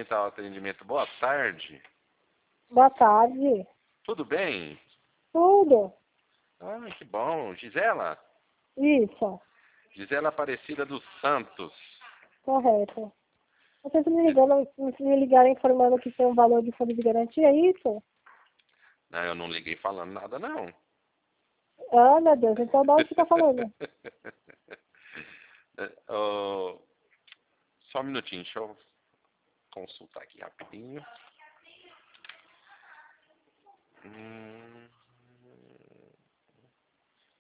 Mental Atendimento. Boa tarde. Boa tarde. Tudo bem? Tudo. Ah, que bom. Gisela? Isso. Gisela Aparecida dos Santos. Correto. Vocês me ligaram informando que tem um valor de fundo de garantia, é isso? Não, eu não liguei falando nada, não. Ah, meu Deus. Então, de onde você tá falando? Oh, só um minutinho, deixa eu consultar aqui rapidinho.